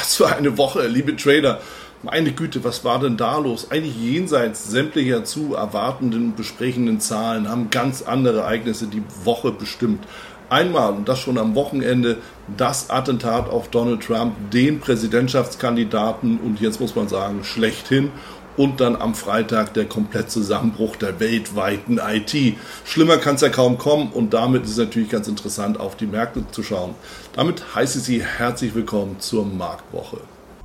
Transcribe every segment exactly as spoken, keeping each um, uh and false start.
Was für eine Woche, liebe Trader. Meine Güte, was war denn da los? Eigentlich jenseits sämtlicher zu erwartenden und besprechenden Zahlen haben ganz andere Ereignisse die Woche bestimmt. Einmal, und das schon am Wochenende, das Attentat auf Donald Trump, den Präsidentschaftskandidaten und jetzt muss man sagen, schlechthin. Und dann am Freitag der Komplettzusammenbruch der weltweiten I T. Schlimmer kann es ja kaum kommen und damit ist es natürlich ganz interessant, auf die Märkte zu schauen. Damit heiße ich Sie herzlich willkommen zur Marktwoche.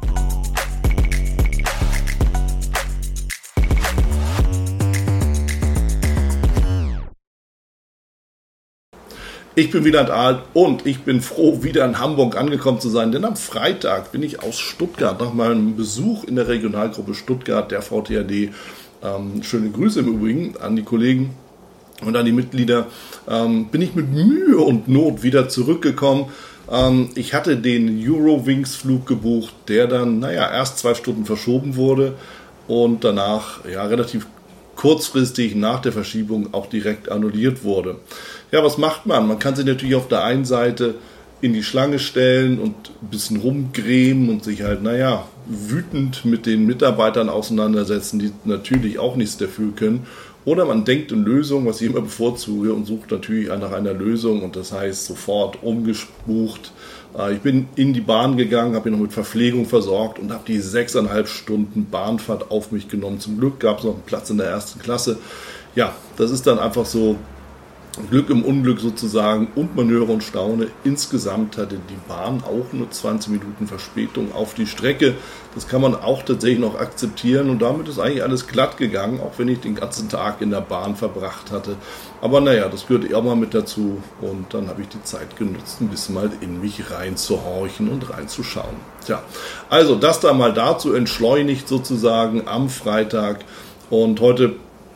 Ich bin Wieland Alt und ich bin froh, wieder in Hamburg angekommen zu sein, denn am Freitag bin ich aus Stuttgart nach meinem Besuch in der Regionalgruppe Stuttgart der V T A D. Ähm, schöne Grüße im Übrigen an die Kollegen und an die Mitglieder. Ähm, bin ich mit Mühe und Not wieder zurückgekommen. Ähm, ich hatte den Eurowings-Flug gebucht, der dann, naja, erst zwei Stunden verschoben wurde und danach ja relativ kurzfristig nach der Verschiebung auch direkt annulliert wurde. Ja, was macht man? Man kann sich natürlich auf der einen Seite in die Schlange stellen und ein bisschen rumgrämen und sich halt, naja, wütend mit den Mitarbeitern auseinandersetzen, die natürlich auch nichts dafür können. Oder man denkt in Lösungen, was ich immer bevorzuge, und sucht natürlich nach einer Lösung und das heißt sofort umgebucht. Ich bin in die Bahn gegangen, habe ihn noch mit Verpflegung versorgt und habe die sechseinhalb Stunden Bahnfahrt auf mich genommen. Zum Glück gab es noch einen Platz in der ersten Klasse. Ja, das ist dann einfach so Glück im Unglück sozusagen und man höre und staune. Insgesamt hatte die Bahn auch nur zwanzig Minuten Verspätung auf die Strecke. Das kann man auch tatsächlich noch akzeptieren und damit ist eigentlich alles glatt gegangen, auch wenn ich den ganzen Tag in der Bahn verbracht hatte. Aber naja, das gehört auch mal mit dazu und dann habe ich die Zeit genutzt, ein bisschen mal in mich reinzuhorchen und reinzuschauen. Tja, also das da mal dazu entschleunigt sozusagen am Freitag und heute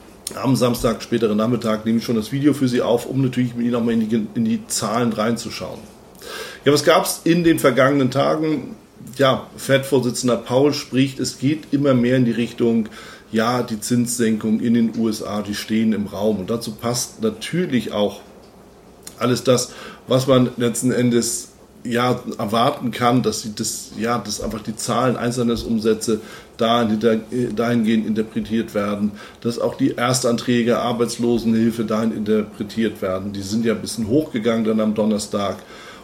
am Samstag, späteren Nachmittag, nehme ich schon das Video für Sie auf, um natürlich mit Ihnen nochmal in die, in die Zahlen reinzuschauen. Ja, was gab es in den vergangenen Tagen? Ja, Fed-Vorsitzender Powell spricht, es geht immer mehr in die Richtung, ja, die Zinssenkung in den U S A, die stehen im Raum. Und dazu passt natürlich auch alles das, was man letzten Endes ja, erwarten kann, dass sie das, ja, dass einfach die Zahlen einzelner Umsätze dahingehend interpretiert werden, dass auch die Erstanträge, Arbeitslosenhilfe dahin interpretiert werden. Die sind ja ein bisschen hochgegangen dann am Donnerstag.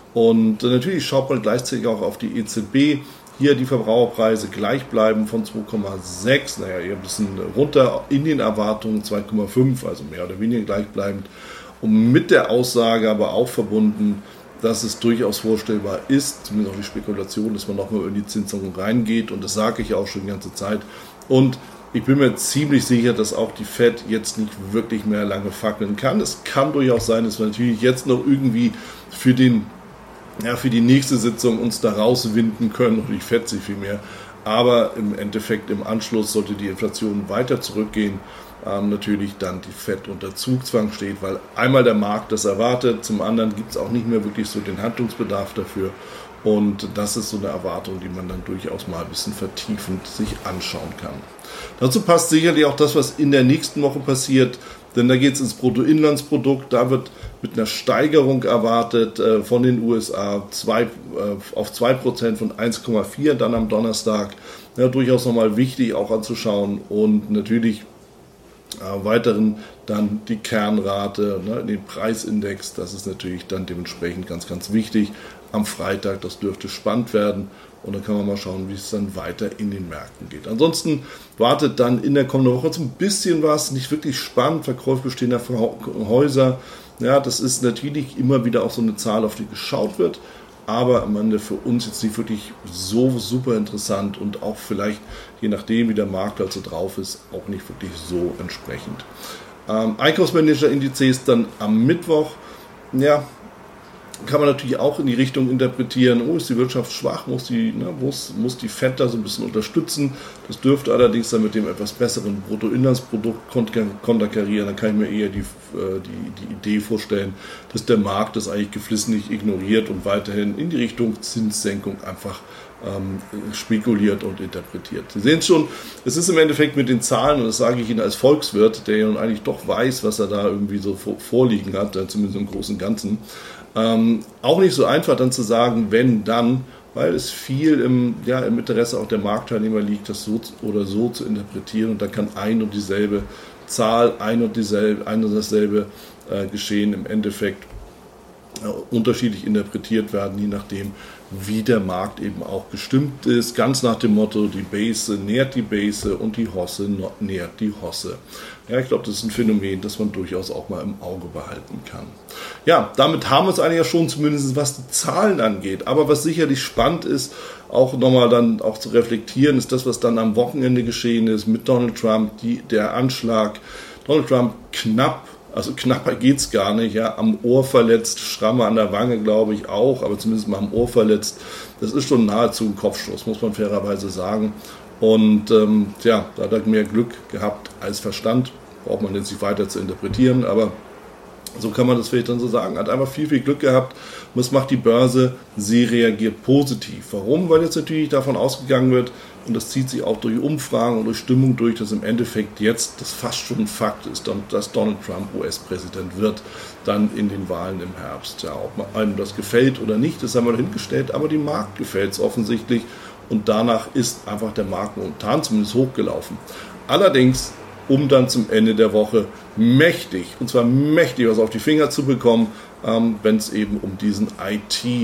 Und natürlich schaut man gleichzeitig auch auf die E Z B. Hier die Verbraucherpreise gleich bleiben von zwei Komma sechs, naja, eher ein bisschen runter in den Erwartungen zwei Komma fünf, also mehr oder weniger gleichbleibend. Und mit der Aussage aber auch verbunden, dass es durchaus vorstellbar ist, zumindest auch die Spekulation, dass man nochmal in die Zinssenkung reingeht. Und das sage ich auch schon die ganze Zeit. Und ich bin mir ziemlich sicher, dass auch die Fed jetzt nicht wirklich mehr lange fackeln kann. Es kann durchaus sein, dass wir natürlich jetzt noch irgendwie für, den, ja, für die nächste Sitzung uns da rauswinden können, und die Fed sich viel mehr. Aber im Endeffekt im Anschluss sollte die Inflation weiter zurückgehen. Ähm, natürlich dann die Fed unter Zugzwang steht, weil einmal der Markt das erwartet, zum anderen gibt es auch nicht mehr wirklich so den Handlungsbedarf dafür und das ist so eine Erwartung, die man dann durchaus mal ein bisschen vertiefend sich anschauen kann. Dazu passt sicherlich auch das, was in der nächsten Woche passiert, denn da geht es ins Bruttoinlandsprodukt, da wird mit einer Steigerung erwartet äh, von den U S A zwei, äh, auf zwei Prozent von eins Komma vier dann am Donnerstag, ja, durchaus nochmal wichtig auch anzuschauen und natürlich Äh, weiteren dann die Kernrate, ne, den Preisindex, das ist natürlich dann dementsprechend ganz, ganz wichtig. Am Freitag, das dürfte spannend werden und dann kann man mal schauen, wie es dann weiter in den Märkten geht. Ansonsten wartet dann in der kommenden Woche so ein bisschen was, nicht wirklich spannend, Verkäufe bestehender Häuser. Ja, das ist natürlich immer wieder auch so eine Zahl, auf die geschaut wird. Aber am Ende für uns jetzt nicht wirklich so super interessant und auch vielleicht, je nachdem wie der Markt also drauf ist, auch nicht wirklich so entsprechend. Ähm, Einkaufsmanager-Indizes dann am Mittwoch, ja, kann man natürlich auch in die Richtung interpretieren, oh, ist die Wirtschaft schwach, muss die, ne, muss, muss die Fed da so ein bisschen unterstützen. Das dürfte allerdings dann mit dem etwas besseren Bruttoinlandsprodukt konterkarieren. Dann kann ich mir eher die, die, die Idee vorstellen, dass der Markt das eigentlich geflissentlich ignoriert und weiterhin in die Richtung Zinssenkung einfach ähm, spekuliert und interpretiert. Sie sehen es schon, es ist im Endeffekt mit den Zahlen, und das sage ich Ihnen als Volkswirt, der ja nun eigentlich doch weiß, was er da irgendwie so vorliegen hat, zumindest im Großen und Ganzen, Ähm, auch nicht so einfach dann zu sagen, wenn dann, weil es viel im, ja, im Interesse auch der Marktteilnehmer liegt, das so oder so zu interpretieren. Und da kann ein und dieselbe Zahl, ein und, dieselbe, ein und dasselbe äh, Geschehen im Endeffekt äh, unterschiedlich interpretiert werden, je nachdem, wie der Markt eben auch gestimmt ist. Ganz nach dem Motto, die Base nährt die Base und die Hosse nährt die Hosse. Ja, ich glaube, das ist ein Phänomen, das man durchaus auch mal im Auge behalten kann. Ja, damit haben wir es eigentlich ja schon, zumindest was die Zahlen angeht. Aber was sicherlich spannend ist, auch nochmal dann auch zu reflektieren, ist das, was dann am Wochenende geschehen ist mit Donald Trump, die, der Anschlag. Donald Trump knapp, also knapper geht's gar nicht, ja, am Ohr verletzt, Schramme an der Wange, glaube ich auch, aber zumindest mal am Ohr verletzt. Das ist schon nahezu ein Kopfschuss, muss man fairerweise sagen. Und ähm, ja, da hat er mehr Glück gehabt als Verstand. Braucht man jetzt nicht weiter zu interpretieren, aber so kann man das vielleicht dann so sagen. Hat einfach viel, viel Glück gehabt. Und das macht die Börse, sie reagiert positiv. Warum? Weil jetzt natürlich davon ausgegangen wird, und das zieht sich auch durch Umfragen und durch Stimmung durch, dass im Endeffekt jetzt das fast schon ein Fakt ist, dass Donald Trump U S-Präsident wird, dann in den Wahlen im Herbst. Ja, ob einem das gefällt oder nicht, das haben wir dahingestellt, aber dem Markt gefällt es offensichtlich und danach ist einfach der Markt momentan zumindest hochgelaufen. Allerdings, um dann zum Ende der Woche mächtig, und zwar mächtig was auf die Finger zu bekommen, ähm, wenn es eben um diesen I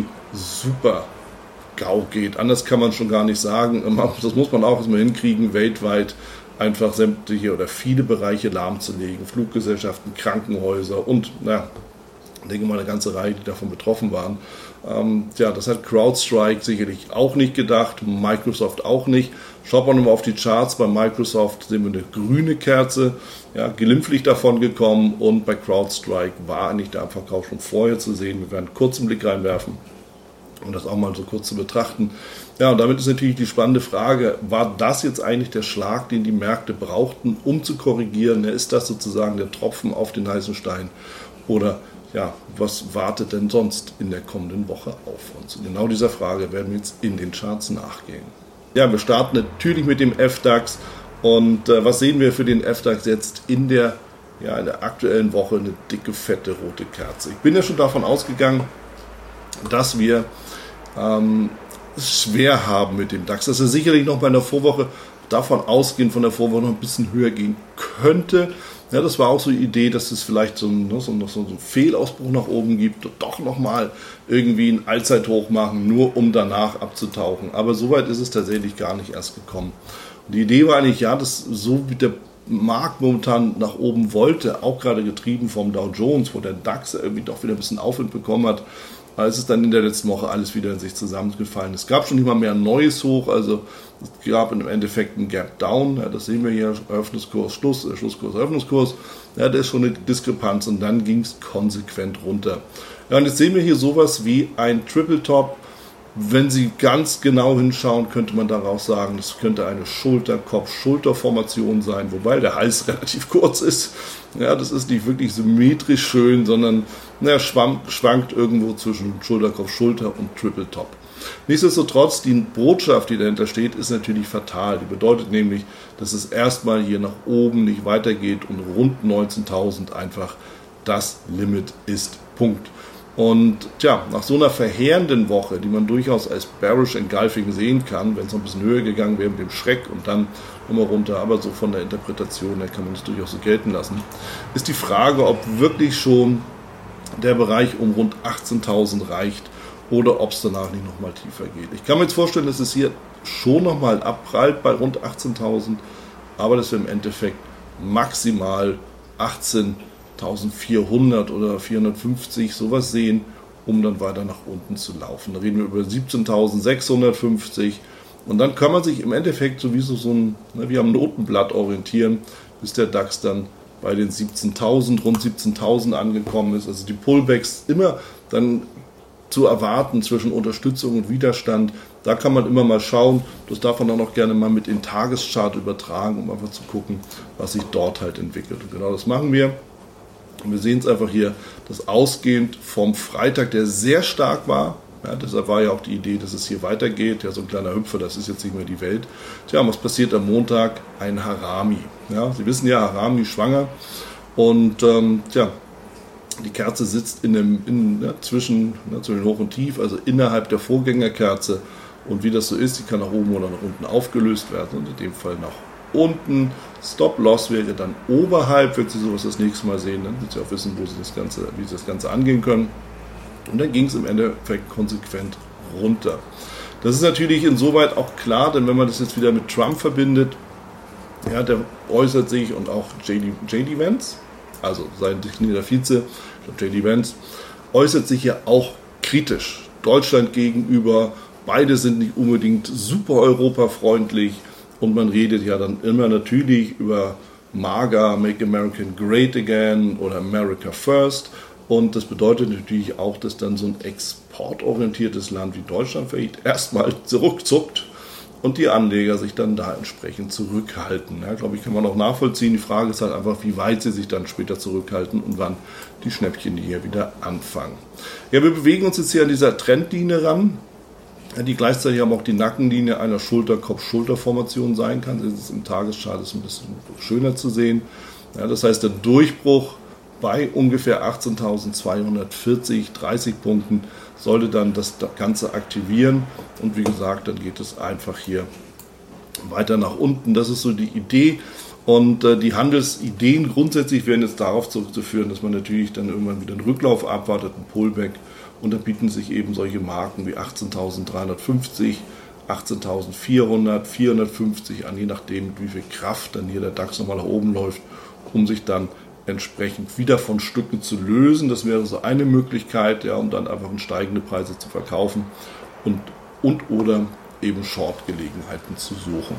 T-Super-GAU geht. Anders kann man schon gar nicht sagen. Das muss man auch erstmal hinkriegen, weltweit einfach sämtliche oder viele Bereiche lahmzulegen. Fluggesellschaften, Krankenhäuser und, naja, ich denke mal eine ganze Reihe, die davon betroffen waren. Ähm, ja, das hat CrowdStrike sicherlich auch nicht gedacht, Microsoft auch nicht. Schaut man mal auf die Charts, bei Microsoft sehen wir eine grüne Kerze, ja, glimpflich davon gekommen und bei CrowdStrike war eigentlich der Abverkauf schon vorher zu sehen. Wir werden kurz einen Blick reinwerfen, um das auch mal so kurz zu betrachten. Ja, und damit ist natürlich die spannende Frage, war das jetzt eigentlich der Schlag, den die Märkte brauchten, um zu korrigieren? Ist das sozusagen der Tropfen auf den heißen Stein oder ja, was wartet denn sonst in der kommenden Woche auf uns? Und genau dieser Frage werden wir jetzt in den Charts nachgehen. Ja, wir starten natürlich mit dem F DAX. Und äh, was sehen wir für den F DAX jetzt in der, ja, in der aktuellen Woche? Eine dicke, fette rote Kerze. Ich bin ja schon davon ausgegangen, dass wir ähm, es schwer haben mit dem DAX. Dass er sicherlich noch bei einer Vorwoche davon ausgehend von der Vorwoche noch ein bisschen höher gehen könnte. Ja, das war auch so die Idee, dass es vielleicht so einen, so einen, so einen Fehlausbruch nach oben gibt und doch nochmal irgendwie ein Allzeithoch machen, nur um danach abzutauchen. Aber so weit ist es tatsächlich gar nicht erst gekommen. Und die Idee war eigentlich, ja, dass so wie der Markt momentan nach oben wollte, auch gerade getrieben vom Dow Jones, wo der DAX irgendwie doch wieder ein bisschen Aufwind bekommen hat, als es dann in der letzten Woche alles wieder in sich zusammengefallen ist. Es gab schon nicht mal mehr ein neues Hoch, also es gab im Endeffekt einen Gap Down, ja, das sehen wir hier, Eröffnungskurs, Schluss, äh, Schlusskurs, Eröffnungskurs, ja, da ist schon eine Diskrepanz und dann ging es konsequent runter. Ja, und jetzt sehen wir hier sowas wie ein Triple Top. Wenn Sie ganz genau hinschauen, könnte man daraus sagen, das könnte eine Schulter-Kopf-Schulter-Formation sein, wobei der Hals relativ kurz ist. Ja, das ist nicht wirklich symmetrisch schön, sondern naja, schwankt, schwankt irgendwo zwischen Schulter-Kopf-Schulter und Triple Top. Nichtsdestotrotz, die Botschaft, die dahinter steht, ist natürlich fatal. Die bedeutet nämlich, dass es erstmal hier nach oben nicht weitergeht und rund neunzehntausend einfach das Limit ist. Punkt. Und tja, nach so einer verheerenden Woche, die man durchaus als bearish engulfing sehen kann, wenn es noch ein bisschen höher gegangen wäre mit dem Schreck und dann nochmal runter, aber so von der Interpretation her kann man das durchaus so gelten lassen, ist die Frage, ob wirklich schon der Bereich um rund achtzehntausend reicht oder ob es danach nicht nochmal tiefer geht. Ich kann mir jetzt vorstellen, dass es hier schon nochmal abprallt bei rund achtzehntausend, aber dass wir im Endeffekt maximal achtzehntausendvierhundert oder vierhundertfünfzig sowas sehen, um dann weiter nach unten zu laufen. Da reden wir über siebzehntausendsechshundertfünfzig und dann kann man sich im Endeffekt sowieso so ein, ne, wie am Notenblatt orientieren, bis der DAX dann bei den siebzehntausend, rund siebzehntausend angekommen ist. Also die Pullbacks immer dann zu erwarten zwischen Unterstützung und Widerstand. Da kann man immer mal schauen. Das darf man dann auch gerne mal mit in den Tageschart übertragen, um einfach zu gucken, was sich dort halt entwickelt. Und genau das machen wir. Und wir sehen es einfach hier, dass ausgehend vom Freitag, der sehr stark war, ja, deshalb war ja auch die Idee, dass es hier weitergeht. Ja, so ein kleiner Hüpfer, das ist jetzt nicht mehr die Welt. Tja, was passiert am Montag? Ein Harami. Ja, Sie wissen ja, Harami schwanger. Und ähm, tja, die Kerze sitzt in dem, in, ja, zwischen, ja, zwischen Hoch und Tief, also innerhalb der Vorgängerkerze. Und wie das so ist, die kann nach oben oder nach unten aufgelöst werden und in dem Fall nach unten. Stop-Loss wäre dann oberhalb, wenn Sie sowas das nächste Mal sehen, dann wird Sie auch wissen, wo Sie das Ganze, wie Sie das Ganze angehen können. Und dann ging es im Endeffekt konsequent runter. Das ist natürlich insoweit auch klar, denn wenn man das jetzt wieder mit Trump verbindet, ja, der äußert sich und auch J D Vance, also sein designierter Vize, J D Vance, äußert sich ja auch kritisch Deutschland gegenüber. Beide sind nicht unbedingt super europafreundlich und man redet ja dann immer natürlich über MAGA, Make America Great Again oder America First. Und das bedeutet natürlich auch, dass dann so ein exportorientiertes Land wie Deutschland vielleicht erstmal zurückzuckt und die Anleger sich dann da entsprechend zurückhalten. Ja, glaube ich, kann man auch nachvollziehen. Die Frage ist halt einfach, wie weit sie sich dann später zurückhalten und wann die Schnäppchen hier wieder anfangen. Ja, wir bewegen uns jetzt hier an dieser Trendlinie ran, die gleichzeitig aber auch die Nackenlinie einer Schulter-Kopf-Schulter-Formation sein kann. Das ist im Tageschart ist ein bisschen schöner zu sehen. Ja, das heißt, der Durchbruch bei ungefähr achtzehntausendzweihundertvierzig, dreißig Punkten sollte dann das Ganze aktivieren. Und wie gesagt, dann geht es einfach hier weiter nach unten. Das ist so die Idee. Und äh, die Handelsideen grundsätzlich werden jetzt darauf zurückzuführen, dass man natürlich dann irgendwann wieder einen Rücklauf abwartet, einen Pullback. Und da bieten sich eben solche Marken wie achtzehntausenddreihundertfünfzig, achtzehntausendvierhundert, vierhundertfünfzig an, je nachdem, wie viel Kraft dann hier der DAX nochmal nach oben läuft, um sich dann entsprechend wieder von Stücken zu lösen. Das wäre so eine Möglichkeit, ja, um dann einfach in steigende Preise zu verkaufen und, und oder eben Short-Gelegenheiten zu suchen.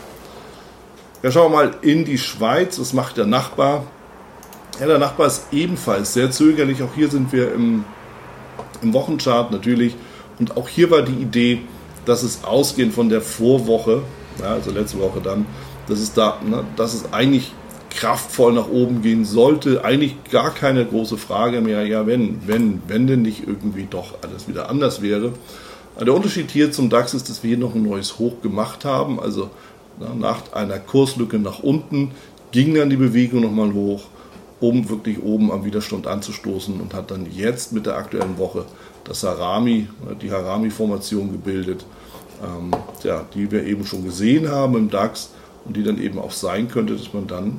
Ja, schauen wir mal in die Schweiz. Was macht der Nachbar? Ja, der Nachbar ist ebenfalls sehr zögerlich. Auch hier sind wir im, im Wochenchart natürlich. Und auch hier war die Idee, dass es ausgehend von der Vorwoche, ja, also letzte Woche dann, dass es da, ne, dass es eigentlich kraftvoll nach oben gehen sollte. Eigentlich gar keine große Frage mehr. Ja, wenn, wenn, wenn denn nicht irgendwie doch alles wieder anders wäre. Der Unterschied hier zum DAX ist, dass wir hier noch ein neues Hoch gemacht haben. Also na, nach einer Kurslücke nach unten ging dann die Bewegung nochmal hoch, um wirklich oben am Widerstand anzustoßen und hat dann jetzt mit der aktuellen Woche das Harami, die Harami-Formation gebildet, ähm, ja, die wir eben schon gesehen haben im DAX und die dann eben auch sein könnte, dass man dann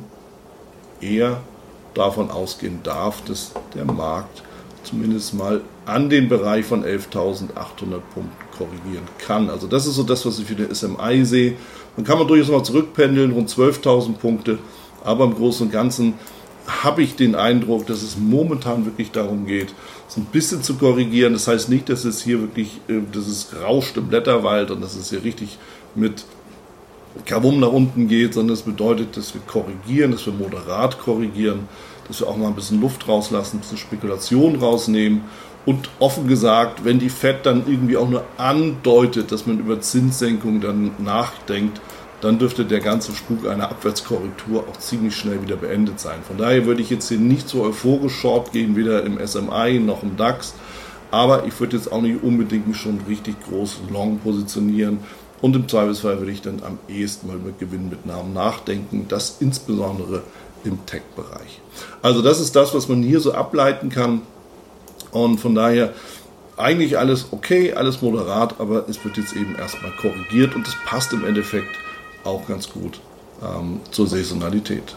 eher davon ausgehen darf, dass der Markt zumindest mal an den Bereich von elftausendachthundert Punkten korrigieren kann. Also das ist so das, was ich für den S M I sehe. Dann kann man durchaus mal zurückpendeln, rund zwölftausend Punkte, aber im Großen und Ganzen habe ich den Eindruck, dass es momentan wirklich darum geht, es ein bisschen zu korrigieren. Das heißt nicht, dass es hier wirklich, dass es rauscht im Blätterwald und dass es hier richtig mit Kabum nach unten geht, sondern es bedeutet, dass wir korrigieren, dass wir moderat korrigieren, dass wir auch mal ein bisschen Luft rauslassen, ein bisschen Spekulation rausnehmen und offen gesagt, wenn die Fed dann irgendwie auch nur andeutet, dass man über Zinssenkungen dann nachdenkt, dann dürfte der ganze Spuk einer Abwärtskorrektur auch ziemlich schnell wieder beendet sein. Von daher würde ich jetzt hier nicht so euphorisch short gehen, weder im S M I noch im DAX, aber ich würde jetzt auch nicht unbedingt mich schon richtig groß long positionieren. Und im Zweifelsfall würde ich dann am ehesten mal über Gewinnmitnahmen nachdenken, das insbesondere im Tech-Bereich. Also das ist das, was man hier so ableiten kann. Und von daher eigentlich alles okay, alles moderat, aber es wird jetzt eben erstmal korrigiert und das passt im Endeffekt auch ganz gut ähm, zur Saisonalität.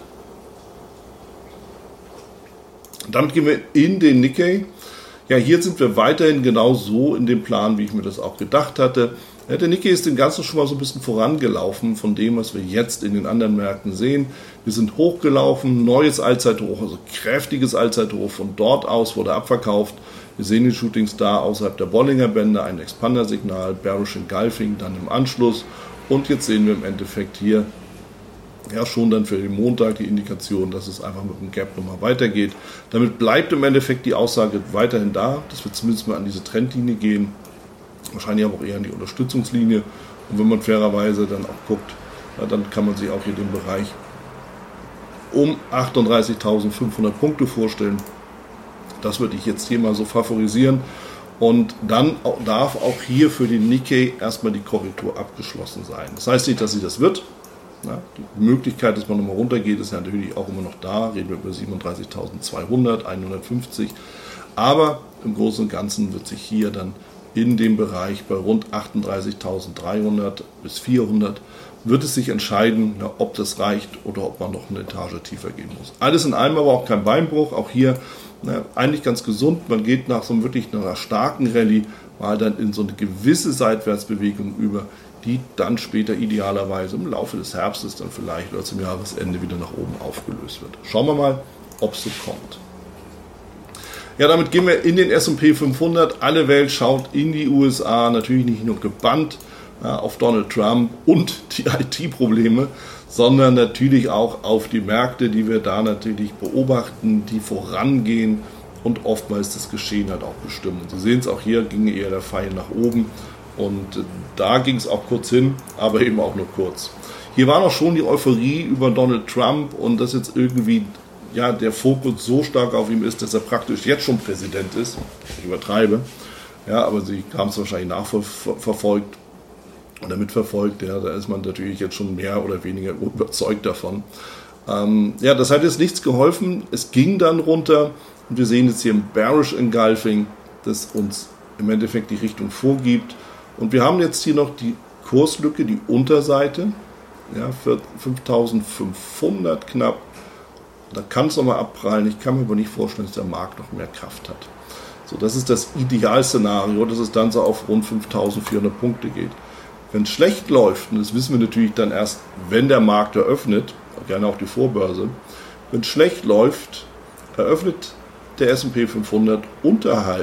Damit gehen wir in den Nikkei. Ja, hier sind wir weiterhin genau so in dem Plan, wie ich mir das auch gedacht hatte. Ja, der Nikkei ist dem Ganzen schon mal so ein bisschen vorangelaufen von dem, was wir jetzt in den anderen Märkten sehen. Wir sind hochgelaufen, neues Allzeithoch, also kräftiges Allzeithoch. Von dort aus wurde abverkauft. Wir sehen die Shootings da außerhalb der Bollinger Bände, ein Expander-Signal, Bearish Engulfing dann im Anschluss. Und jetzt sehen wir im Endeffekt hier ja schon dann für den Montag die Indikation, dass es einfach mit dem Gap nochmal weitergeht. Damit bleibt im Endeffekt die Aussage weiterhin da, dass wir zumindest mal an diese Trendlinie gehen. Wahrscheinlich aber auch eher an die Unterstützungslinie. Und wenn man fairerweise dann auch guckt, ja, dann kann man sich auch hier den Bereich um achtunddreißigtausendfünfhundert Punkte vorstellen. Das würde ich jetzt hier mal so favorisieren. Und dann darf auch hier für den Nikkei erstmal die Korrektur abgeschlossen sein. Das heißt nicht, dass sie das wird. Ja, die Möglichkeit, dass man nochmal runtergeht, ist ja natürlich auch immer noch da. Reden wir über siebenunddreißigtausendzweihundert, hundertfünfzig. Aber im Großen und Ganzen wird sich hier dann in dem Bereich bei rund achtunddreißigtausenddreihundert bis vierhundert wird es sich entscheiden, na, ob das reicht oder ob man noch eine Etage tiefer gehen muss. Alles in allem aber auch kein Beinbruch, auch hier na, eigentlich ganz gesund. Man geht nach so wirklich einer starken Rallye mal dann in so eine gewisse Seitwärtsbewegung über, die dann später idealerweise im Laufe des Herbstes dann vielleicht oder zum Jahresende wieder nach oben aufgelöst wird. Schauen wir mal, ob es so kommt. Ja, damit gehen wir in den S und P fünfhundert. Alle Welt schaut in die U S A, natürlich nicht nur gebannt ja, auf Donald Trump und die I T-Probleme, sondern natürlich auch auf die Märkte, die wir da natürlich beobachten, die vorangehen und oftmals das Geschehen halt auch bestimmen. Sie sehen es auch hier, ging eher der Pfeil nach oben und da ging es auch kurz hin, aber eben auch nur kurz. Hier war noch schon die Euphorie über Donald Trump und dass jetzt irgendwie ja, der Fokus so stark auf ihm ist, dass er praktisch jetzt schon Präsident ist. Ich übertreibe. Ja, aber Sie haben es wahrscheinlich nachverfolgt oder mitverfolgt. Ja, da ist man natürlich jetzt schon mehr oder weniger überzeugt davon. Ähm, ja, das hat jetzt nichts geholfen. Es ging dann runter und wir sehen jetzt hier ein Bearish Engulfing, das uns im Endeffekt die Richtung vorgibt. Und wir haben jetzt hier noch die Kurslücke, die Unterseite, ja, für fünftausendfünfhundert knapp. Da kann es nochmal abprallen. Ich kann mir aber nicht vorstellen, dass der Markt noch mehr Kraft hat. So, das ist das Idealszenario, dass es dann so auf rund fünftausendvierhundert Punkte geht. Wenn es schlecht läuft, und das wissen wir natürlich dann erst, wenn der Markt eröffnet, gerne auch die Vorbörse, wenn es schlecht läuft, eröffnet der S und P fünfhundert unterhalb,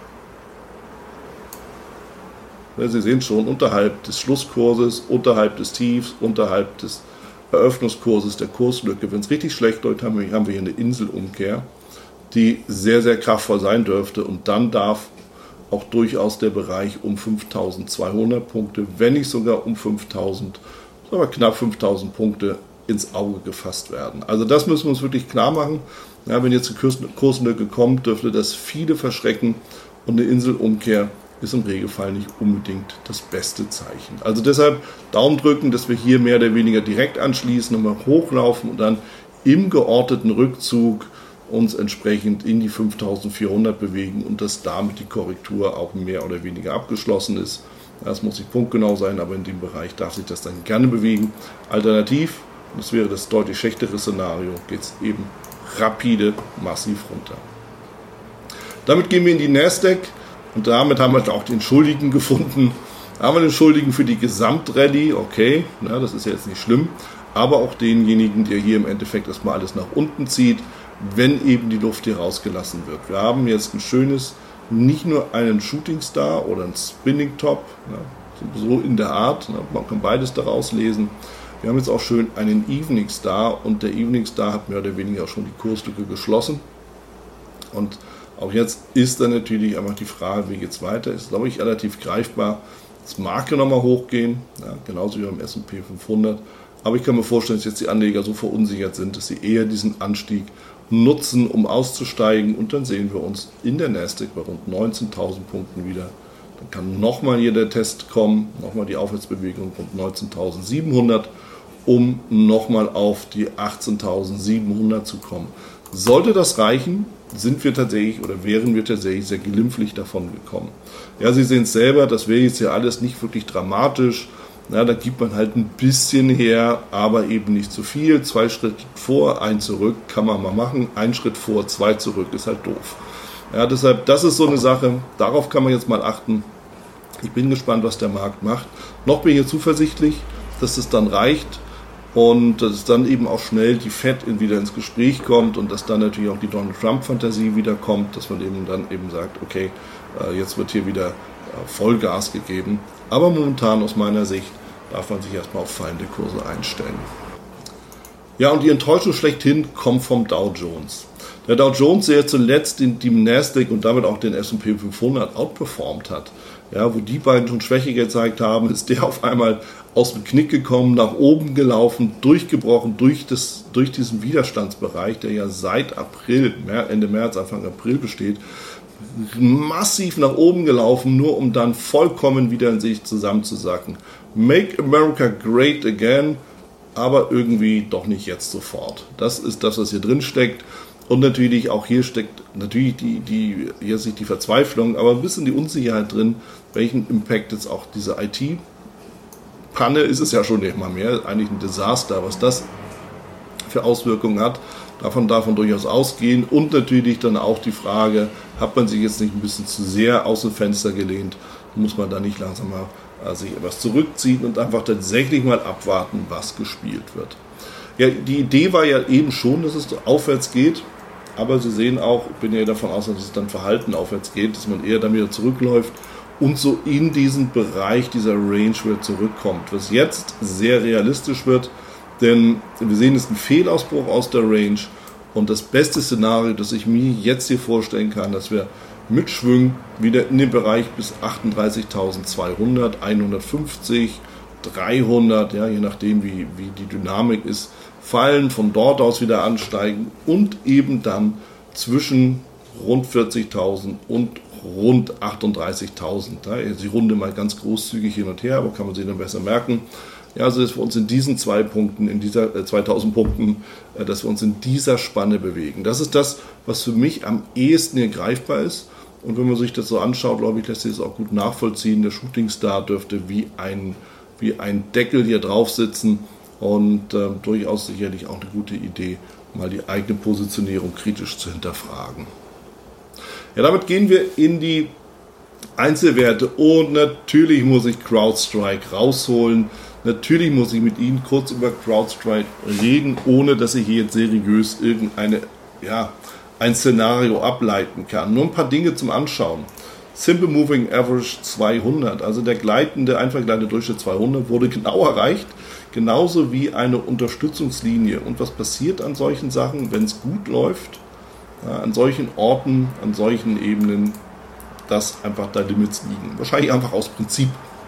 ja, Sie sehen schon, unterhalb des Schlusskurses, unterhalb des Tiefs, unterhalb des Eröffnungskurses der Kurslücke. Wenn es richtig schlecht läuft, haben wir, haben wir hier eine Inselumkehr, die sehr, sehr kraftvoll sein dürfte. Und dann darf auch durchaus der Bereich um fünftausendzweihundert Punkte, wenn nicht sogar um fünftausend, aber knapp fünftausend Punkte ins Auge gefasst werden. Also das müssen wir uns wirklich klar machen. Ja, wenn jetzt die Kurslücke kommt, dürfte das viele verschrecken und eine Inselumkehr ist im Regelfall nicht unbedingt das beste Zeichen. Also deshalb Daumen drücken, dass wir hier mehr oder weniger direkt anschließen und mal hochlaufen und dann im geordneten Rückzug uns entsprechend in die fünftausendvierhundert bewegen und dass damit die Korrektur auch mehr oder weniger abgeschlossen ist. Das muss nicht punktgenau sein, aber in dem Bereich darf sich das dann gerne bewegen. Alternativ, das wäre das deutlich schlechtere Szenario, geht es eben rapide, massiv runter. Damit gehen wir in die Nasdaq. Und damit haben wir auch den Schuldigen gefunden. Da haben wir den Schuldigen für die Gesamtrallye, okay, na, das ist ja jetzt nicht schlimm, aber auch denjenigen, der hier im Endeffekt erstmal alles nach unten zieht, wenn eben die Luft hier rausgelassen wird. Wir haben jetzt ein schönes, nicht nur einen Shooting Star oder ein Spinning Top, na, so in der Art, na, man kann beides daraus lesen. Wir haben jetzt auch schön einen Evening Star und der Evening Star hat mehr oder weniger auch schon die Kurslücke geschlossen. Und auch jetzt ist dann natürlich einfach die Frage, wie geht es weiter, ist, glaube ich, relativ greifbar. Es mag ja nochmal hochgehen, ja, genauso wie beim S und P fünfhundert. Aber ich kann mir vorstellen, dass jetzt die Anleger so verunsichert sind, dass sie eher diesen Anstieg nutzen, um auszusteigen. Und dann sehen wir uns in der Nasdaq bei rund neunzehntausend Punkten wieder. Dann kann nochmal hier der Test kommen, nochmal die Aufwärtsbewegung rund neunzehntausendsiebenhundert, um nochmal auf die achtzehntausendsiebenhundert zu kommen. Sollte das reichen, sind wir tatsächlich oder wären wir tatsächlich sehr glimpflich davon gekommen. Ja, Sie sehen es selber, das wäre jetzt ja alles nicht wirklich dramatisch. Ja, da gibt man halt ein bisschen her, aber eben nicht zu viel. Zwei Schritte vor, ein zurück, kann man mal machen. Ein Schritt vor, zwei zurück, ist halt doof. Ja, deshalb, das ist so eine Sache, darauf kann man jetzt mal achten. Ich bin gespannt, was der Markt macht. Noch bin ich hier zuversichtlich, dass es dann reicht. Und dass dann eben auch schnell die Fed wieder ins Gespräch kommt und dass dann natürlich auch die Donald Trump-Fantasie wieder kommt, dass man eben dann eben sagt, okay, jetzt wird hier wieder Vollgas gegeben. Aber momentan aus meiner Sicht darf man sich erstmal auf fallende Kurse einstellen. Ja, und die Enttäuschung schlechthin kommt vom Dow Jones. Der Dow Jones, der zuletzt den, die Nasdaq und damit auch den S und P fünfhundert outperformt hat, ja, wo die beiden schon Schwäche gezeigt haben, ist der auf einmal aus dem Knick gekommen, nach oben gelaufen, durchgebrochen durch, das, durch diesen Widerstandsbereich, der ja seit April, Ende März, Anfang April besteht, massiv nach oben gelaufen, nur um dann vollkommen wieder in sich zusammenzusacken. Make America Great Again, aber irgendwie doch nicht jetzt sofort. Das ist das, was hier drin steckt. Und natürlich auch hier steckt natürlich die, die, jetzt nicht die Verzweiflung, aber ein bisschen die Unsicherheit drin, welchen Impact jetzt auch diese I T-Panne, ist es ja schon nicht mal mehr, eigentlich ein Desaster, was das für Auswirkungen hat. Davon darf man durchaus ausgehen. Und natürlich dann auch die Frage, hat man sich jetzt nicht ein bisschen zu sehr aus dem Fenster gelehnt, muss man da nicht langsam mal äh, sich etwas zurückziehen und einfach tatsächlich mal abwarten, was gespielt wird. Ja, die Idee war ja eben schon, dass es aufwärts geht, aber Sie sehen auch, ich bin ja davon aus, dass es dann Verhalten aufwärts geht, dass man eher dann wieder zurückläuft und so in diesen Bereich dieser Range wieder zurückkommt, was jetzt sehr realistisch wird, denn wir sehen, es ist ein Fehlausbruch aus der Range und das beste Szenario, das ich mir jetzt hier vorstellen kann, dass wir mit Schwung wieder in den Bereich bis achtunddreißigtausendzweihundert, hundertfünfzig, dreihundert, ja, je nachdem wie, wie die Dynamik ist, fallen, von dort aus wieder ansteigen und eben dann zwischen rund vierzigtausend und rund achtunddreißigtausend. Ja, ich runde mal ganz großzügig hin und her, aber kann man sich dann besser merken. Ja, also dass wir uns in diesen zwei Punkten, in dieser äh, zweitausend Punkten, äh, dass wir uns in dieser Spanne bewegen. Das ist das, was für mich am ehesten hier greifbar ist. Und wenn man sich das so anschaut, glaube ich, lässt sich das auch gut nachvollziehen. Der Shooting Star dürfte wie ein, wie ein Deckel hier drauf sitzen und äh, durchaus sicherlich auch eine gute Idee, mal die eigene Positionierung kritisch zu hinterfragen. Ja, damit gehen wir in die Einzelwerte und natürlich muss ich CrowdStrike rausholen. Natürlich muss ich mit Ihnen kurz über CrowdStrike reden, ohne dass ich hier jetzt seriös irgendeine, ja, ein Szenario ableiten kann. Nur ein paar Dinge zum Anschauen. Simple Moving Average zweihundert, also der gleitende, einfach gleitende Durchschnitt zweihundert, wurde genau erreicht, genauso wie eine Unterstützungslinie. Und was passiert an solchen Sachen, wenn es gut läuft? Ja, an solchen Orten, an solchen Ebenen, dass einfach da Limits liegen. Wahrscheinlich einfach aus Prinzip.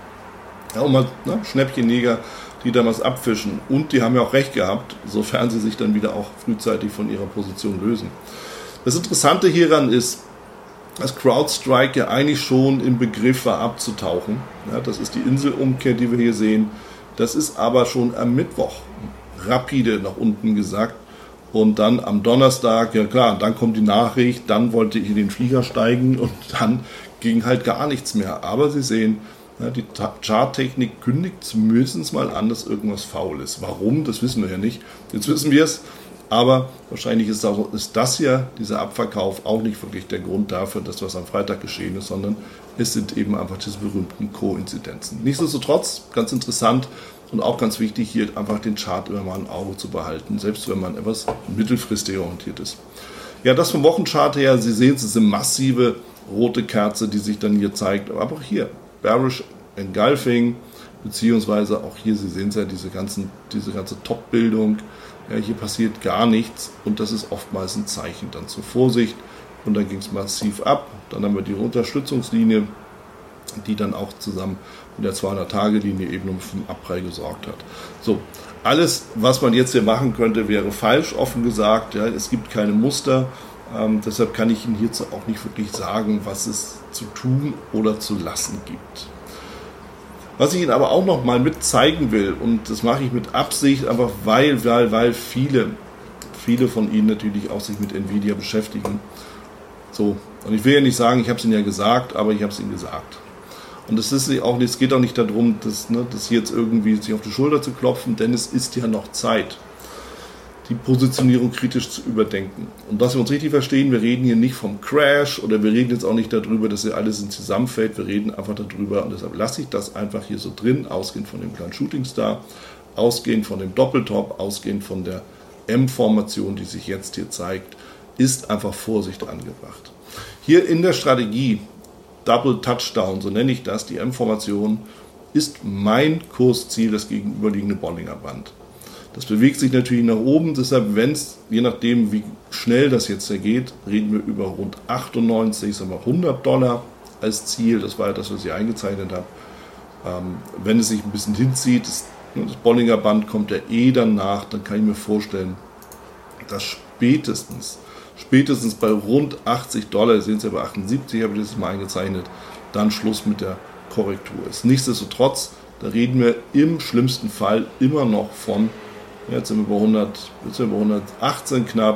Ja, und mal ne, Schnäppchenjäger, die da was abfischen. Und die haben ja auch recht gehabt, sofern sie sich dann wieder auch frühzeitig von ihrer Position lösen. Das Interessante hieran ist, dass CrowdStrike ja eigentlich schon im Begriff war abzutauchen. Ja, das ist die Inselumkehr, die wir hier sehen. Das ist aber schon am Mittwoch rapide nach unten gesackt. Und dann am Donnerstag, ja klar, dann kommt die Nachricht, dann wollte ich in den Flieger steigen und dann ging halt gar nichts mehr. Aber Sie sehen, ja, die Charttechnik kündigt zumindest mal an, dass irgendwas faul ist. Warum? Das wissen wir ja nicht. Jetzt wissen wir es. Aber wahrscheinlich ist, auch, ist das ja, dieser Abverkauf, auch nicht wirklich der Grund dafür, dass was am Freitag geschehen ist, sondern es sind eben einfach diese berühmten Koinzidenzen. Nichtsdestotrotz, ganz interessant und auch ganz wichtig, hier einfach den Chart immer mal im Auge zu behalten, selbst wenn man etwas mittelfristig orientiert ist. Ja, das vom Wochenchart her, Sie sehen, es ist eine massive rote Kerze, die sich dann hier zeigt, aber auch hier, Bearish Engulfing, beziehungsweise auch hier, Sie sehen es ja, diese, ganzen, diese ganze Top-Bildung. Ja, hier passiert gar nichts und das ist oftmals ein Zeichen dann zur Vorsicht. Und dann ging es massiv ab. Dann haben wir die Unterstützungslinie, die dann auch zusammen mit der zweihundert-Tage-Linie eben für den Abprall gesorgt hat. So, alles, was man jetzt hier machen könnte, wäre falsch, offen gesagt. Ja, es gibt keine Muster. Ähm, deshalb kann ich Ihnen hierzu auch nicht wirklich sagen, was es zu tun oder zu lassen gibt. Was ich Ihnen aber auch noch mal mit zeigen will, und das mache ich mit Absicht, einfach weil, weil, weil viele, viele von Ihnen natürlich auch sich mit Nvidia beschäftigen. So, und ich will ja nicht sagen, ich habe es Ihnen ja gesagt, aber ich habe es Ihnen gesagt. Und es ist auch nicht, es geht auch nicht darum, das, ne, das jetzt irgendwie sich auf die Schulter zu klopfen, denn es ist ja noch Zeit, die Positionierung kritisch zu überdenken. Und dass wir uns richtig verstehen, wir reden hier nicht vom Crash oder wir reden jetzt auch nicht darüber, dass hier alles zusammenfällt, wir reden einfach darüber und deshalb lasse ich das einfach hier so drin, ausgehend von dem kleinen Shooting Star, ausgehend von dem Doppeltop, ausgehend von der M-Formation, die sich jetzt hier zeigt, ist einfach Vorsicht angebracht. Hier in der Strategie, Double Touchdown, so nenne ich das, die M-Formation, ist mein Kursziel das gegenüberliegende Bollinger Band. Das bewegt sich natürlich nach oben, deshalb, wenn es, je nachdem wie schnell das jetzt hier geht, reden wir über rund achtundneunzig, sagen wir hundert Dollar als Ziel, das war ja das, was ich eingezeichnet habe. Ähm, wenn es sich ein bisschen hinzieht, das, das Bollinger Band kommt ja eh danach, dann kann ich mir vorstellen, dass spätestens, spätestens bei rund achtzig Dollar, sehen Sie ja bei achtundsiebzig, habe ich das mal eingezeichnet, dann Schluss mit der Korrektur ist. Nichtsdestotrotz, da reden wir im schlimmsten Fall immer noch von, jetzt sind wir bei hundert, jetzt sind wir bei hundertachtzehn knapp,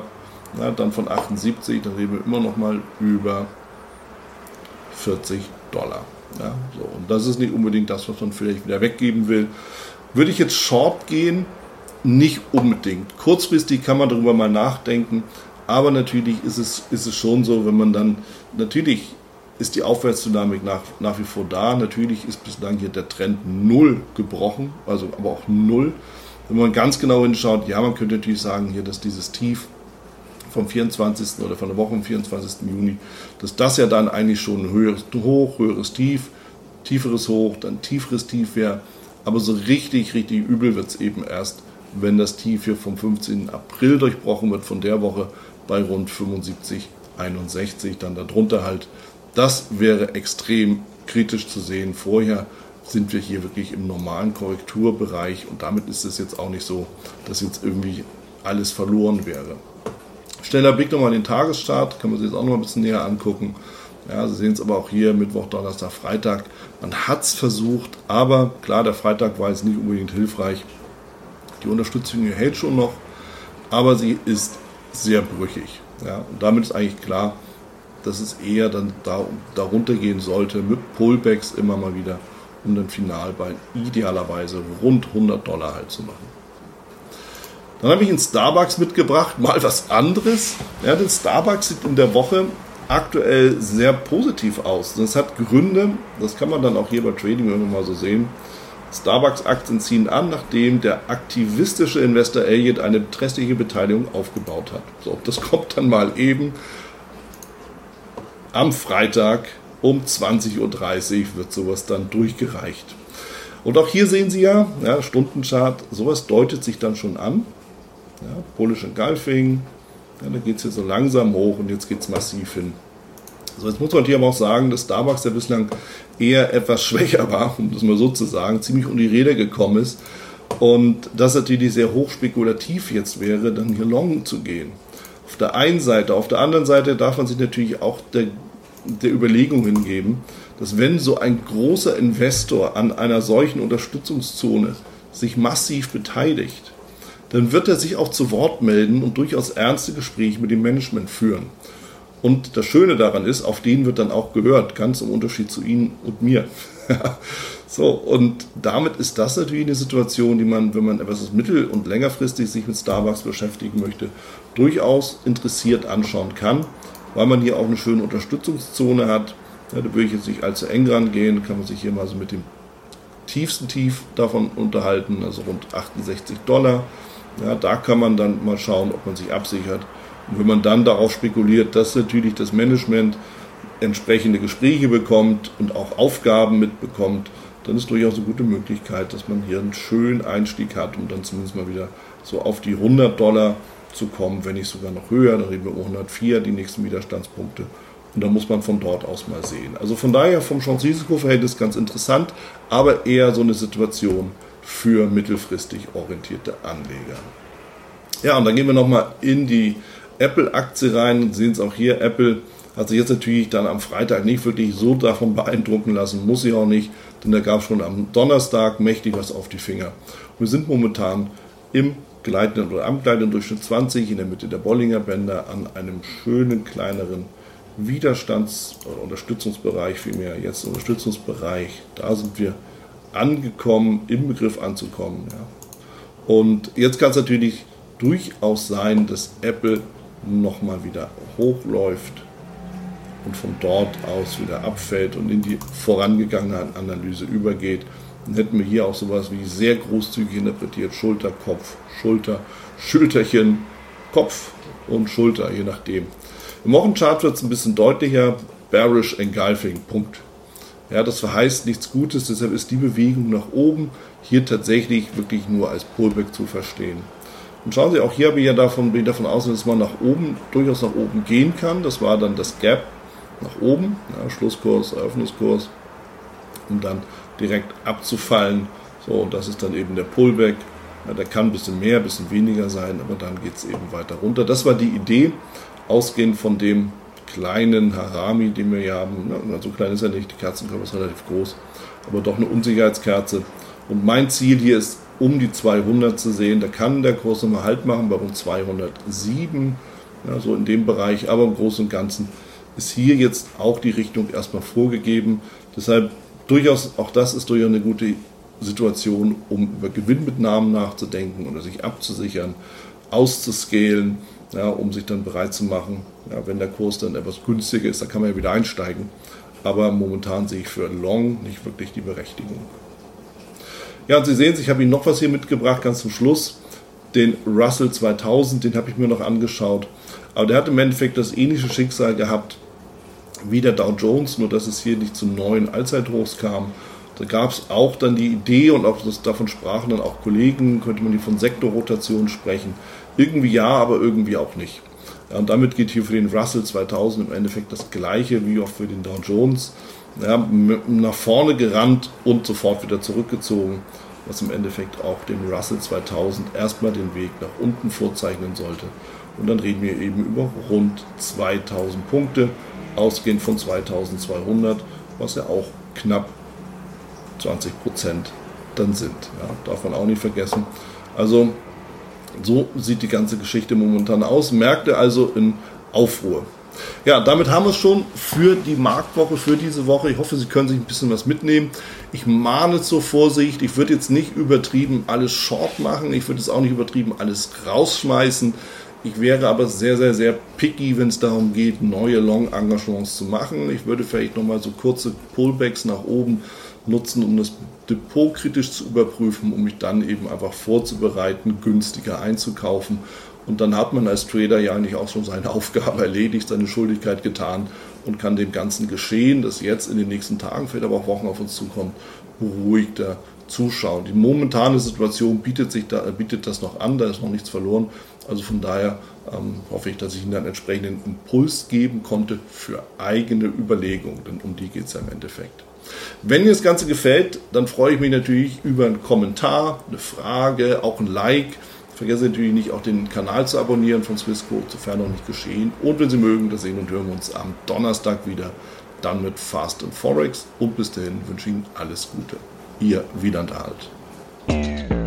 Ja, dann von achtundsiebzig, dann reden wir immer noch mal über vierzig Dollar. Ja, so. Und das ist nicht unbedingt das, was man vielleicht wieder weggeben will. Würde ich jetzt short gehen? Nicht unbedingt. Kurzfristig kann man darüber mal nachdenken, aber natürlich ist es, ist es schon so, wenn man dann, natürlich ist die Aufwärtsdynamik nach, nach wie vor da, natürlich ist bislang hier der Trend null gebrochen, also aber auch null. Wenn man ganz genau hinschaut, ja, man könnte natürlich sagen, hier, dass dieses Tief vom vierundzwanzigsten oder von der Woche am vierundzwanzigsten Juni, dass das ja dann eigentlich schon ein höheres Hoch, höheres Tief, tieferes Hoch, dann tieferes Tief wäre, aber so richtig, richtig übel wird es eben erst, wenn das Tief hier vom fünfzehnten April durchbrochen wird, von der Woche bei rund fünfundsiebzig Komma einundsechzig, dann darunter halt. Das wäre extrem kritisch zu sehen. Vorher sind wir hier wirklich im normalen Korrekturbereich und damit ist es jetzt auch nicht so, dass jetzt irgendwie alles verloren wäre. Schneller Blick nochmal in den Tagesstart, kann man sich jetzt auch noch ein bisschen näher angucken. Ja, Sie sehen es aber auch hier, Mittwoch, Donnerstag, Freitag. Man hat es versucht, aber klar, der Freitag war jetzt nicht unbedingt hilfreich. Die Unterstützung hier hält schon noch, aber sie ist sehr brüchig. Ja, und damit ist eigentlich klar, dass es eher dann da, darunter gehen sollte, mit Pullbacks immer mal wieder, um dann final bei idealerweise rund hundert Dollar halt zu machen. Dann habe ich in Starbucks mitgebracht, mal was anderes. Ja, denn Starbucks sieht in der Woche aktuell sehr positiv aus. Das hat Gründe, das kann man dann auch hier bei Trading irgendwann mal so sehen. Starbucks-Aktien ziehen an, nachdem der aktivistische Investor Elliott eine beträchtliche Beteiligung aufgebaut hat. So, das kommt dann mal eben am Freitag um zwanzig Uhr dreißig wird sowas dann durchgereicht. Und auch hier sehen Sie ja, ja Stundenchart, sowas deutet sich dann schon an. Ja, Polish Engulfing, ja, da geht es hier so langsam hoch und jetzt geht es massiv hin. So, jetzt muss man hier aber auch sagen, dass Starbucks ja bislang eher etwas schwächer war, um das mal so zu sagen, ziemlich um die Räder gekommen ist und das natürlich sehr hochspekulativ jetzt wäre, dann hier long zu gehen. Auf der einen Seite, auf der anderen Seite darf man sich natürlich auch der, der Überlegung hingeben, dass wenn so ein großer Investor an einer solchen Unterstützungszone sich massiv beteiligt, dann wird er sich auch zu Wort melden und durchaus ernste Gespräche mit dem Management führen. Und das Schöne daran ist, auf den wird dann auch gehört, ganz im Unterschied zu Ihnen und mir. So, und damit ist das natürlich eine Situation, die man, wenn man etwas mittel- und längerfristig sich mit Starbucks beschäftigen möchte, durchaus interessiert anschauen kann, weil man hier auch eine schöne Unterstützungszone hat. Ja, da würde ich jetzt nicht allzu eng rangehen, kann man sich hier mal so mit dem tiefsten Tief davon unterhalten, also rund achtundsechzig Dollar. Ja, da kann man dann mal schauen, ob man sich absichert. Und wenn man dann darauf spekuliert, dass natürlich das Management entsprechende Gespräche bekommt und auch Aufgaben mitbekommt, dann ist durchaus eine gute Möglichkeit, dass man hier einen schönen Einstieg hat, um dann zumindest mal wieder so auf die hundert Dollar zu kommen, wenn nicht sogar noch höher. Dann reden wir um hundertvier, die nächsten Widerstandspunkte. Und da muss man von dort aus mal sehen. Also von daher vom Chance-Risiko-Verhältnis ganz interessant, aber eher so eine Situation für mittelfristig orientierte Anleger. Ja, und dann gehen wir nochmal in die Apple-Aktie rein und sehen es auch hier. Apple hat sich jetzt natürlich dann am Freitag nicht wirklich so davon beeindrucken lassen, muss sie auch nicht, denn da gab es schon am Donnerstag mächtig was auf die Finger. Wir sind momentan im gleitenden oder am gleitenden Durchschnitt zwanzig in der Mitte der Bollinger Bänder an einem schönen kleineren Widerstands- oder Unterstützungsbereich, vielmehr jetzt Unterstützungsbereich. Da sind wir angekommen, im Begriff anzukommen. Ja. Und jetzt kann es natürlich durchaus sein, dass Apple nochmal wieder hochläuft und von dort aus wieder abfällt und in die vorangegangene Analyse übergeht. Dann hätten wir hier auch sowas wie sehr großzügig interpretiert, Schulter, Kopf, Schulter, Schulterchen, Kopf und Schulter, je nachdem. Im Wochenchart wird es ein bisschen deutlicher, Bearish Engulfing, Punkt. Ja, das verheißt nichts Gutes, deshalb ist die Bewegung nach oben hier tatsächlich wirklich nur als Pullback zu verstehen. Und schauen Sie, auch hier habe ich ja davon, bin ich davon aus, dass man nach oben, durchaus nach oben gehen kann. Das war dann das Gap nach oben, ja, Schlusskurs, Eröffnungskurs, um dann direkt abzufallen. So, und das ist dann eben der Pullback. Ja, der kann ein bisschen mehr, ein bisschen weniger sein, aber dann geht es eben weiter runter. Das war die Idee, ausgehend von dem kleinen Harami, den wir hier haben. Ja, so klein ist er nicht, die Kerzenkörper ist relativ groß, aber doch eine Unsicherheitskerze. Und mein Ziel hier ist, um die zweihundert zu sehen. Da kann der Kurs nochmal Halt machen bei rund zweihundertsieben. Ja, so in dem Bereich, aber im Großen und Ganzen ist hier jetzt auch die Richtung erstmal vorgegeben. Deshalb durchaus, auch das ist durchaus eine gute Situation, um über Gewinnmitnahmen nachzudenken oder sich abzusichern, auszuscalen, ja, um sich dann bereit zu machen. Ja, wenn der Kurs dann etwas günstiger ist, dann kann man ja wieder einsteigen. Aber momentan sehe ich für Long nicht wirklich die Berechtigung. Ja, und Sie sehen, ich habe Ihnen noch was hier mitgebracht, ganz zum Schluss. Den Russell zweitausend, den habe ich mir noch angeschaut. Aber der hat im Endeffekt das ähnliche Schicksal gehabt wie der Dow Jones, nur dass es hier nicht zu neuen Allzeithochs kam. Da gab es auch dann die Idee, und auch das, davon sprachen dann auch Kollegen, könnte man die von Sektorrotation sprechen. Irgendwie ja, aber irgendwie auch nicht. Ja, und damit geht hier für den Russell zweitausend im Endeffekt das Gleiche wie auch für den Dow Jones. Ja, nach vorne gerannt und sofort wieder zurückgezogen, was im Endeffekt auch dem Russell zweitausend erstmal den Weg nach unten vorzeichnen sollte. Und dann reden wir eben über rund zweitausend Punkte, ausgehend von zweitausendzweihundert, was ja auch knapp zwanzig Prozent dann sind. Ja, darf man auch nicht vergessen. Also so sieht die ganze Geschichte momentan aus. Märkte also in Aufruhr. Ja, damit haben wir es schon für die Marktwoche, für diese Woche. Ich hoffe, Sie können sich ein bisschen was mitnehmen. Ich mahne zur Vorsicht. Ich würde jetzt nicht übertrieben alles short machen. Ich würde jetzt auch nicht übertrieben alles rausschmeißen. Ich wäre aber sehr, sehr, sehr picky, wenn es darum geht, neue Long-Engagements zu machen. Ich würde vielleicht nochmal so kurze Pullbacks nach oben nutzen, um das Depot kritisch zu überprüfen, um mich dann eben einfach vorzubereiten, günstiger einzukaufen. Und dann hat man als Trader ja eigentlich auch schon seine Aufgabe erledigt, seine Schuldigkeit getan und kann dem ganzen Geschehen, das jetzt in den nächsten Tagen, vielleicht aber auch Wochen auf uns zukommt, beruhigter zuschauen. Die momentane Situation bietet, sich da, bietet das noch an, da ist noch nichts verloren. Also von daher ähm, hoffe ich, dass ich Ihnen einen entsprechenden Impuls geben konnte für eigene Überlegungen, denn um die geht es ja im Endeffekt. Wenn Ihnen das Ganze gefällt, dann freue ich mich natürlich über einen Kommentar, eine Frage, auch ein Like. Vergessen Sie natürlich nicht, auch den Kanal zu abonnieren von Swissquote, sofern noch nicht geschehen. Und wenn Sie mögen, dann sehen und hören wir uns am Donnerstag wieder, dann mit Fast and Forex. Und bis dahin wünsche ich Ihnen alles Gute. Ihr Wieland Alt.